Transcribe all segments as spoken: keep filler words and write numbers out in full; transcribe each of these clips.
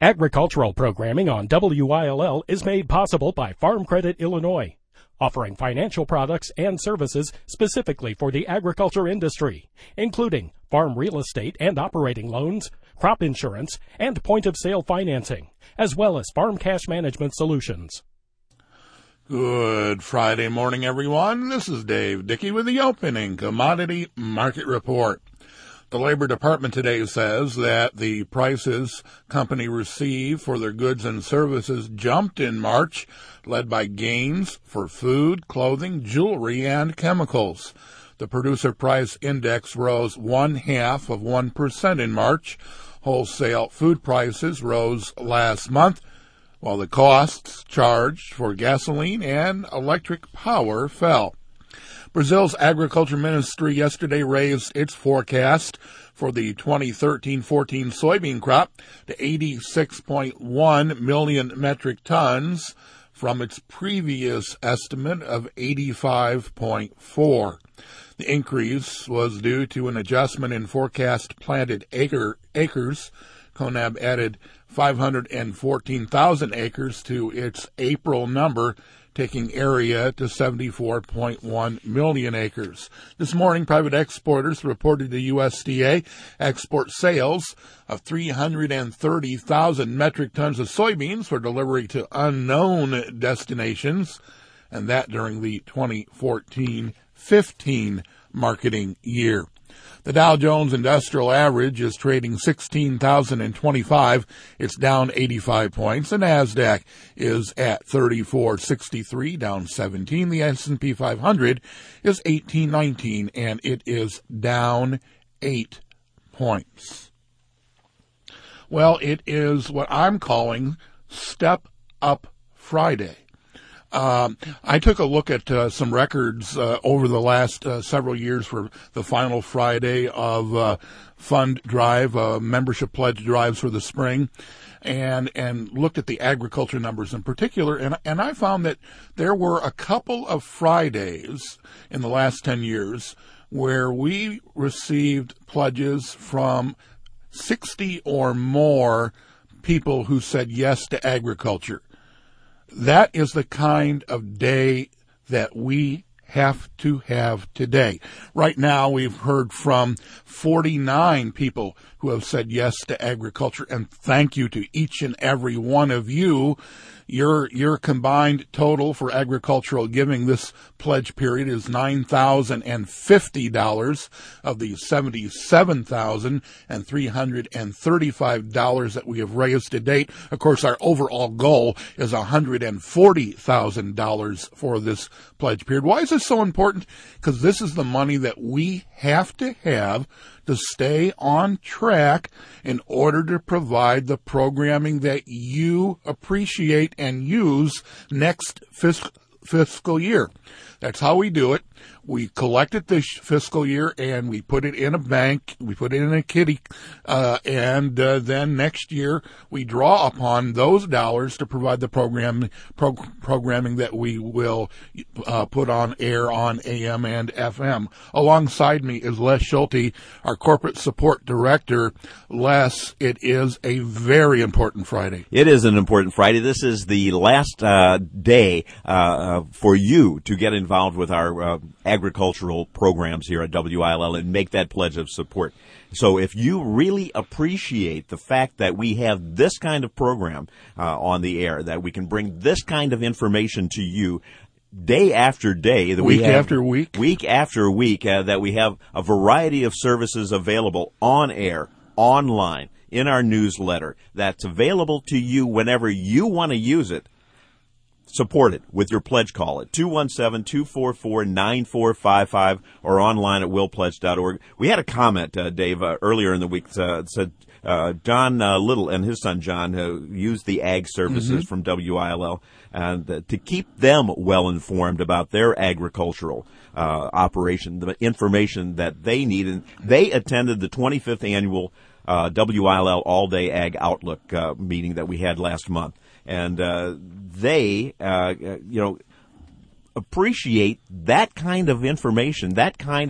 Agricultural programming on W I L L is made possible by Farm Credit Illinois, offering financial products and services specifically for the agriculture industry, including farm real estate and operating loans, crop insurance, and point-of-sale financing, as well as farm cash management solutions. Good Friday morning, everyone. This is Dave Dickey with the opening commodity market report. The Labor Department today says that the prices company receive for their goods and services jumped in March, led by gains for food, clothing, jewelry, and chemicals. The Producer Price Index rose one half of one percent in March. Wholesale food prices rose last month, while the costs charged for gasoline and electric power fell. Brazil's agriculture ministry yesterday raised its forecast for the twenty thirteen fourteen soybean crop to eighty-six point one million metric tons from its previous estimate of eighty-five point four. The increase was due to an adjustment in forecast planted acre, acres. CONAB added five hundred fourteen thousand acres to its April number, taking area to seventy-four point one million acres. This morning, private exporters reported to U S D A export sales of three hundred thirty thousand metric tons of soybeans for delivery to unknown destinations, and that during the twenty fourteen fifteen marketing year. The Dow Jones Industrial Average is trading sixteen thousand twenty-five. It's down eighty-five points. The NASDAQ is at thirty-four sixty-three, down seventeen. The S and P five hundred is eighteen nineteen, and it is down eight points. Well, it is what I'm calling Step Up Friday. Um, I took a look at uh, some records uh, over the last uh, several years for the final Friday of uh, fund drive, uh, membership pledge drives for the spring, and and looked at the agriculture numbers in particular, and and I found that there were a couple of Fridays in the last ten years where we received pledges from sixty or more people who said yes to agriculture. That is the kind of day that we have to have today. Right now, we've heard from forty-nine people who have said yes to agriculture, and thank you to each and every one of you. Your your combined total for agricultural giving this pledge period is nine thousand fifty dollars of the seventy-seven thousand three hundred thirty-five dollars that we have raised to date. Of course, our overall goal is one hundred forty thousand dollars for this pledge period. Why is this so important? Because this is the money that we have to have to stay on track in order to provide the programming that you appreciate and use next fiscal fiscal year. That's how we do it. We collect it this fiscal year, and we put it in a bank. We put it in a kitty, uh, and uh, then next year we draw upon those dollars to provide the program pro- programming that we will uh, put on air on A M and F M. Alongside me is Les Schulte, our corporate support director. Les, it is a very important Friday. It is an important Friday. This is the last uh, day uh, for you to get involved with our uh, agricultural programs here at W I L L and make that pledge of support. So if you really appreciate the fact that we have this kind of program uh, on the air, that we can bring this kind of information to you day after day, that week we have, after week, week after week, uh, that we have a variety of services available on air, online, in our newsletter, that's available to you whenever you want to use it. Support it with your pledge call at two one seven, two four four, nine four five five or online at will pledge dot org. We had a comment, uh, Dave, uh, earlier in the week uh, said uh, John uh, Little and his son John uh, used the ag services mm-hmm. from W I L L and uh, to keep them well informed about their agricultural uh, operation, the information that they need. And they attended the twenty-fifth annual uh, W I L L All Day Ag Outlook uh, meeting that we had last month. And uh, they, uh, you know, appreciate that kind of information, that kind of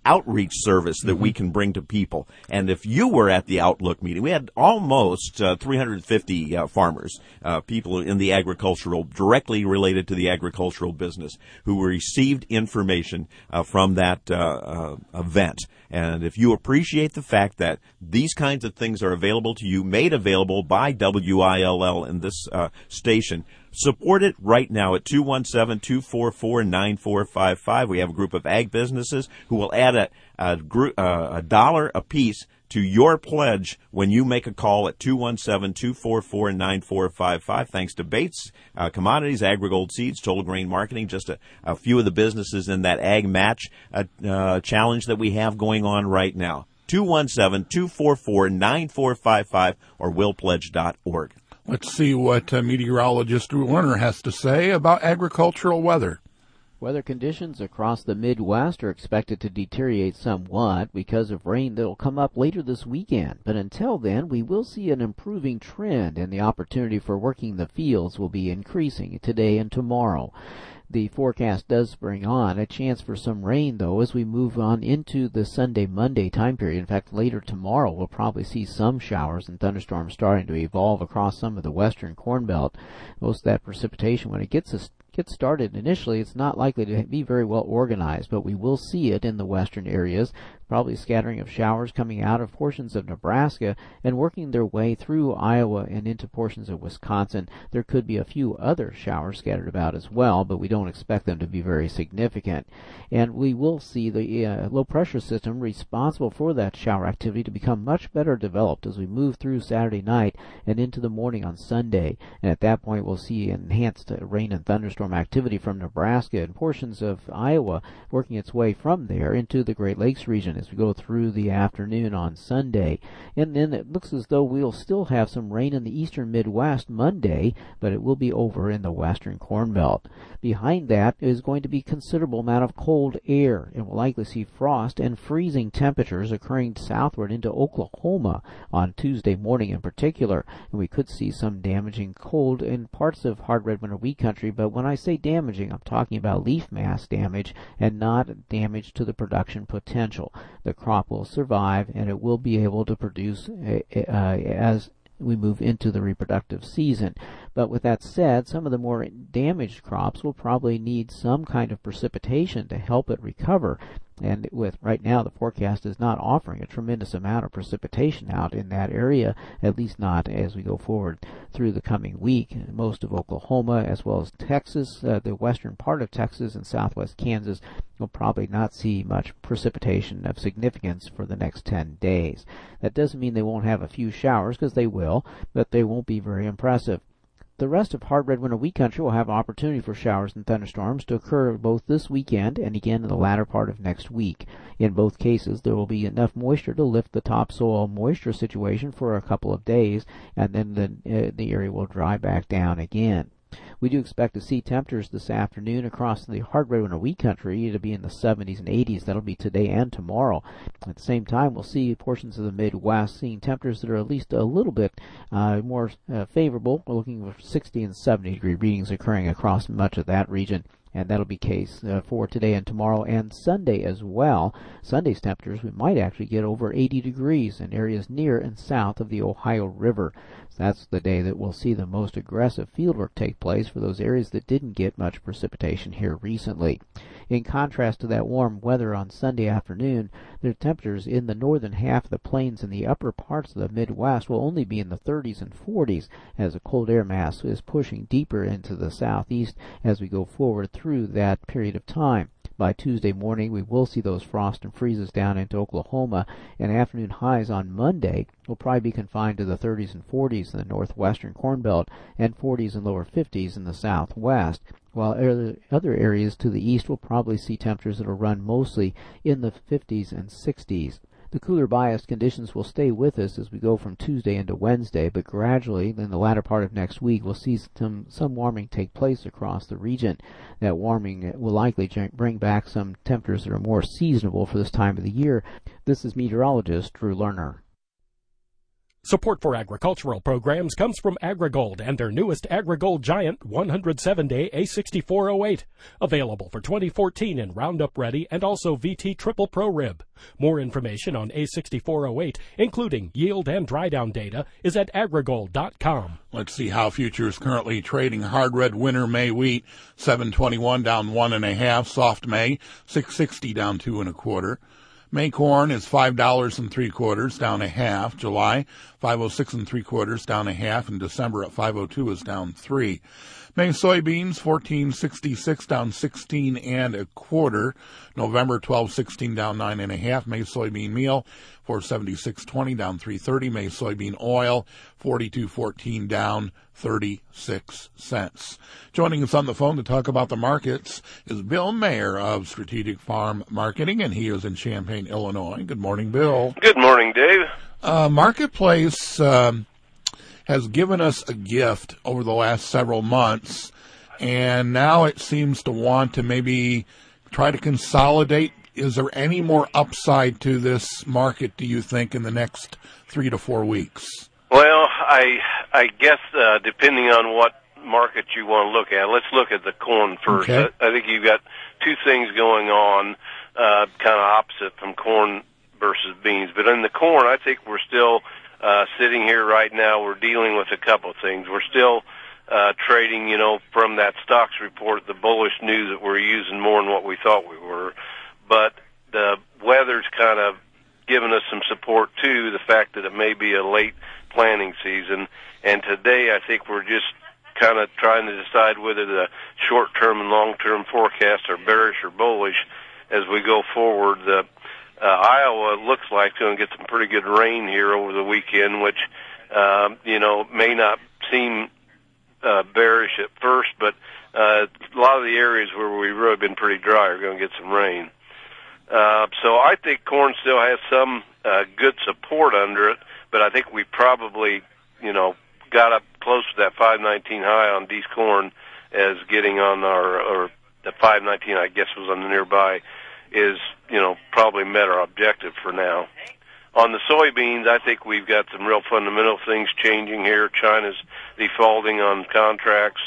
outreach service that mm-hmm. we can bring to people. And if you were at the Outlook meeting, we had almost uh, three hundred fifty uh, farmers, uh, people in the agricultural, directly related to the agricultural business, who received information uh, from that uh, uh, event. And if you appreciate the fact that these kinds of things are available to you, made available by W I L L and this uh, station, support it right now at two one seven, two four four, nine four five five. We have a group of ag businesses who will add a, a, group, uh, a dollar apiece to your pledge when you make a call at two one seven, two four four, nine four five five. Thanks to Bates uh, Commodities, AgriGold Seeds, Total Grain Marketing, just a, a few of the businesses in that Ag Match uh, uh, challenge that we have going on right now. two one seven, two four four, nine four five five or will pledge dot org. Let's see what uh, meteorologist Drew Lerner has to say about agricultural weather. Weather conditions across the Midwest are expected to deteriorate somewhat because of rain that will come up later this weekend. But until then, we will see an improving trend, and the opportunity for working the fields will be increasing today and tomorrow. The forecast does bring on a chance for some rain, though, as we move on into the Sunday-Monday time period. In fact, later tomorrow, we'll probably see some showers and thunderstorms starting to evolve across some of the western Corn Belt. Most of that precipitation, when it gets a Get started initially, it's not likely to be very well organized, but we will see it in the western areas, probably scattering of showers coming out of portions of Nebraska and working their way through Iowa and into portions of Wisconsin. There could be a few other showers scattered about as well, but we don't expect them to be very significant. And we will see the uh, low-pressure system responsible for that shower activity to become much better developed as we move through Saturday night and into the morning on Sunday. And at that point, we'll see enhanced uh, rain and thunderstorm activity from Nebraska and portions of Iowa working its way from there into the Great Lakes region as we go through the afternoon on Sunday. And then it looks as though we'll still have some rain in the eastern Midwest Monday, but it will be over in the western Corn Belt. Behind that is going to be considerable amount of cold air, and we'll likely see frost and freezing temperatures occurring southward into Oklahoma on Tuesday morning in particular. And we could see some damaging cold in parts of hard red winter wheat country, but when I say damaging, I'm talking about leaf mass damage and not damage to the production potential. The crop will survive, and it will be able to produce uh, uh, as we move into the reproductive season. But with that said, some of the more damaged crops will probably need some kind of precipitation to help it recover. And with right now, the forecast is not offering a tremendous amount of precipitation out in that area, at least not as we go forward through the coming week. Most of Oklahoma, as well as Texas, uh, the western part of Texas and southwest Kansas, will probably not see much precipitation of significance for the next ten days. That doesn't mean they won't have a few showers, because they will, but they won't be very impressive. The rest of hard red winter wheat country will have opportunity for showers and thunderstorms to occur both this weekend and again in the latter part of next week. In both cases, there will be enough moisture to lift the topsoil moisture situation for a couple of days, and then the, uh, the area will dry back down again. We do expect to see temperatures this afternoon across the hard red winter wheat country to be in the seventies and eighties. That'll be today and tomorrow. At the same time, we'll see portions of the Midwest seeing temperatures that are at least a little bit uh, more uh, favorable. We're looking for sixty and seventy degree readings occurring across much of that region. And that'll be case uh, for today and tomorrow and Sunday as well. Sunday's temperatures, we might actually get over eighty degrees in areas near and south of the Ohio River. So that's the day that we'll see the most aggressive fieldwork take place for those areas that didn't get much precipitation here recently. In contrast to that warm weather on Sunday afternoon, the temperatures in the northern half of the plains and the upper parts of the Midwest will only be in the thirties and forties as a cold air mass is pushing deeper into the southeast as we go forward through that period of time. By Tuesday morning, we will see those frost and freezes down into Oklahoma, and afternoon highs on Monday will probably be confined to the thirties and forties in the northwestern Corn Belt and forties and lower fifties in the southwest, while other areas to the east will probably see temperatures that will run mostly in the fifties and sixties. The cooler biased conditions will stay with us as we go from Tuesday into Wednesday, but gradually in the latter part of next week we'll see some, some warming take place across the region. That warming will likely bring back some temperatures that are more seasonable for this time of the year. This is meteorologist Drew Lerner. Support for agricultural programs comes from AgriGold and their newest AgriGold Giant one hundred seven day A sixty-four oh eight, available for twenty fourteen in Roundup Ready and also V T Triple Pro Rib. More information on A sixty-four oh eight, including yield and dry down data, is at agrigold dot com. Let's see how futures currently trading. Hard red winter May wheat, seven twenty-one down one and a half. Soft May, six sixty down two and a quarter. May corn is five dollars and three quarters, down a half. July, five oh six and three quarters, down a half. And December at five oh two is down three. May soybeans, fourteen sixty-six, down sixteen and a quarter. November, twelve sixteen, down nine and a half. May soybean meal, four seventy-six twenty, down three thirty. May soybean oil, forty-two fourteen, down thirty-six cents. Joining us on the phone to talk about the markets is Bill Mayer of Strategic Farm Marketing, and he is in Champaign, Illinois. Good morning, Bill. Good morning, Dave. Uh, Marketplace um, has given us a gift over the last several months, and now it seems to want to maybe try to consolidate. Is there any more upside to this market, do you think, in the next three to four weeks? Well, I I guess uh, depending on what market you want to look at, let's look at the corn first. Okay. I, I think you've got two things going on, uh, kind of opposite from corn versus beans. But in the corn, I think we're still uh, sitting here right now. We're dealing with a couple of things. We're still uh, trading, you know, from that stocks report, the bullish news that we're using more than what we thought we were. But the weather's kind of given us some support, too, the fact that it may be a late planting season. And today I think we're just kind of trying to decide whether the short-term and long-term forecasts are bearish or bullish as we go forward. The uh, Iowa looks like it's going to get some pretty good rain here over the weekend, which, uh, you know, may not seem uh, bearish at first, but uh, a lot of the areas where we've really been pretty dry are going to get some rain. Uh, so I think corn still has some uh, good support under it, but I think we probably, you know, got up close to that five nineteen high on D's corn as getting on our, or the five nineteen, I guess, was on the nearby, is, you know, probably met our objective for now. On the soybeans, I think we've got some real fundamental things changing here. China's defaulting on contracts.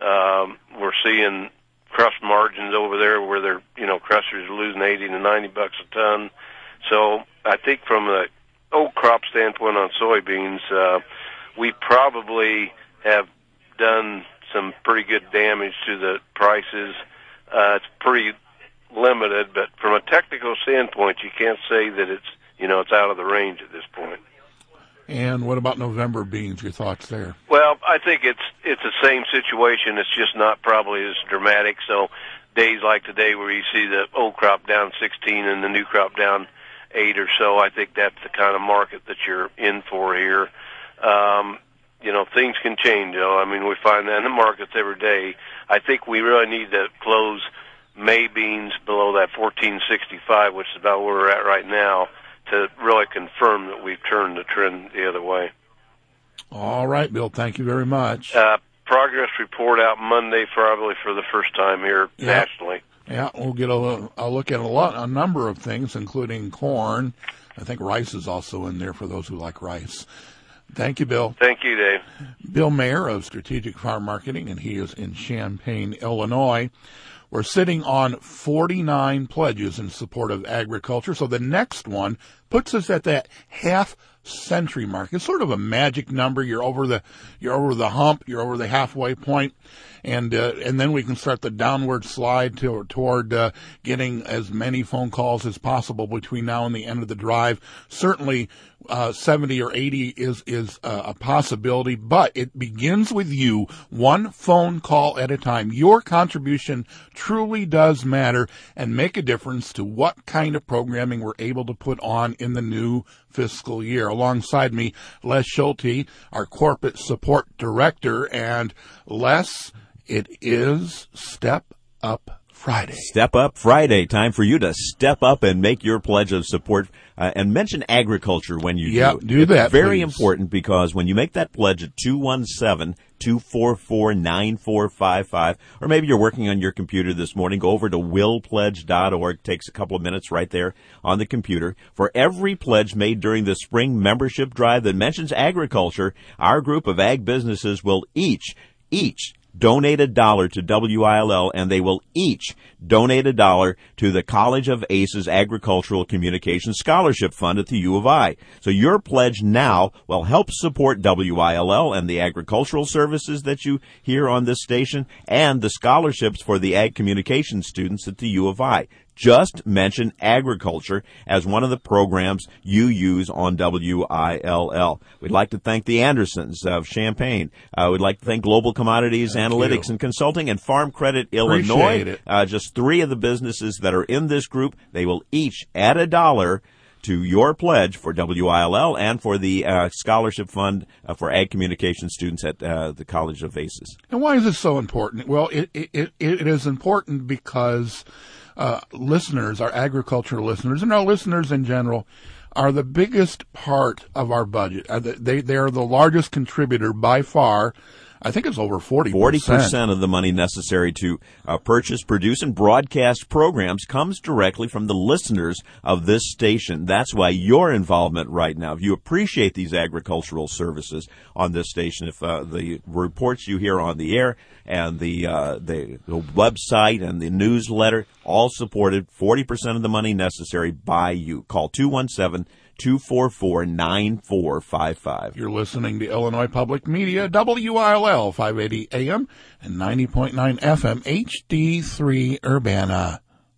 Um, we're seeing crush margins over there where they're, you know, crushers are losing eighty to ninety bucks a ton. So I think from the old crop standpoint on soybeans, uh, we probably have done some pretty good damage to the prices. Uh, it's pretty limited, but from a technical standpoint, you can't say that it's, you know, it's out of the range at this point. And what about November beans? Your thoughts there? Well, I think it's it's the same situation. It's just not probably as dramatic. So days like today where you see the old crop down sixteen and the new crop down eight or so, I think that's the kind of market that you're in for here. Um, you know, things can change, though. I mean, we find that in the markets every day. I think we really need to close May beans below that fourteen sixty-five, which is about where we're at right now, to really confirm that we've turned the trend the other way. All right, Bill, thank you very much. Uh, progress report out Monday, probably for the first time here yeah. nationally. Yeah, we'll get a, a look at a lot, a number of things, including corn. I think rice is also in there for those who like rice. Thank you, Bill. Thank you, Dave. Bill Mayer of Strategic Farm Marketing, and he is in Champaign, Illinois. We're sitting on forty-nine pledges in support of agriculture. So the next one puts us at that half century mark. It's sort of a magic number. You're over the, you're over the hump. You're over the halfway point. And, uh, and then we can start the downward slide to, toward, uh, getting as many phone calls as possible between now and the end of the drive. Certainly, uh, seventy or eighty is, is uh, a possibility, but it begins with you, one phone call at a time. Your contribution truly does matter and make a difference to what kind of programming we're able to put on in the new fiscal year. Alongside me, Les Schulte, our corporate support director, and Les, it is Step Up Friday. Step Up Friday. Time for you to step up and make your pledge of support uh, and mention agriculture when you yeah, do. do it's that, very please. important because when you make that pledge at two one seven, two four four, nine four five five. Or maybe you're working on your computer this morning. Go over to will pledge dot org. Takes a couple of minutes right there on the computer. For every pledge made during the spring membership drive that mentions agriculture, our group of ag businesses will each, each, donate a dollar to W I L L, and they will each donate a dollar to the College of Aces Agricultural Communications Scholarship Fund at the U of I. So your pledge now will help support W I L L and the agricultural services that you hear on this station and the scholarships for the ag communication students at the U of I. Just mention agriculture as one of the programs you use on W I L L. We'd like to thank the Andersons of Champaign. Uh, we'd like to thank Global Commodities Thank Analytics you. and Consulting and Farm Credit Illinois. Appreciate it. Uh, just three of the businesses that are in this group. They will each add a dollar to your pledge for W I L L and for the uh, scholarship fund uh, for ag communication students at uh, the College of Aces. And why is this so important? Well, it it, it, it is important because uh, listeners, our agricultural listeners, and our listeners in general, are the biggest part of our budget. Uh, they they are the largest contributor by far. I think it's over forty percent. forty percent of the money necessary to uh, purchase, produce, and broadcast programs comes directly from the listeners of this station. That's why your involvement right now, if you appreciate these agricultural services on this station, if uh, the reports you hear on the air and the, uh, the the website and the newsletter, all supported, forty percent of the money necessary by you. Call two one seven, two four four, nine four five five. You're listening to Illinois Public Media, W I L L, five eighty A M and ninety point nine F M, H D three Urbana.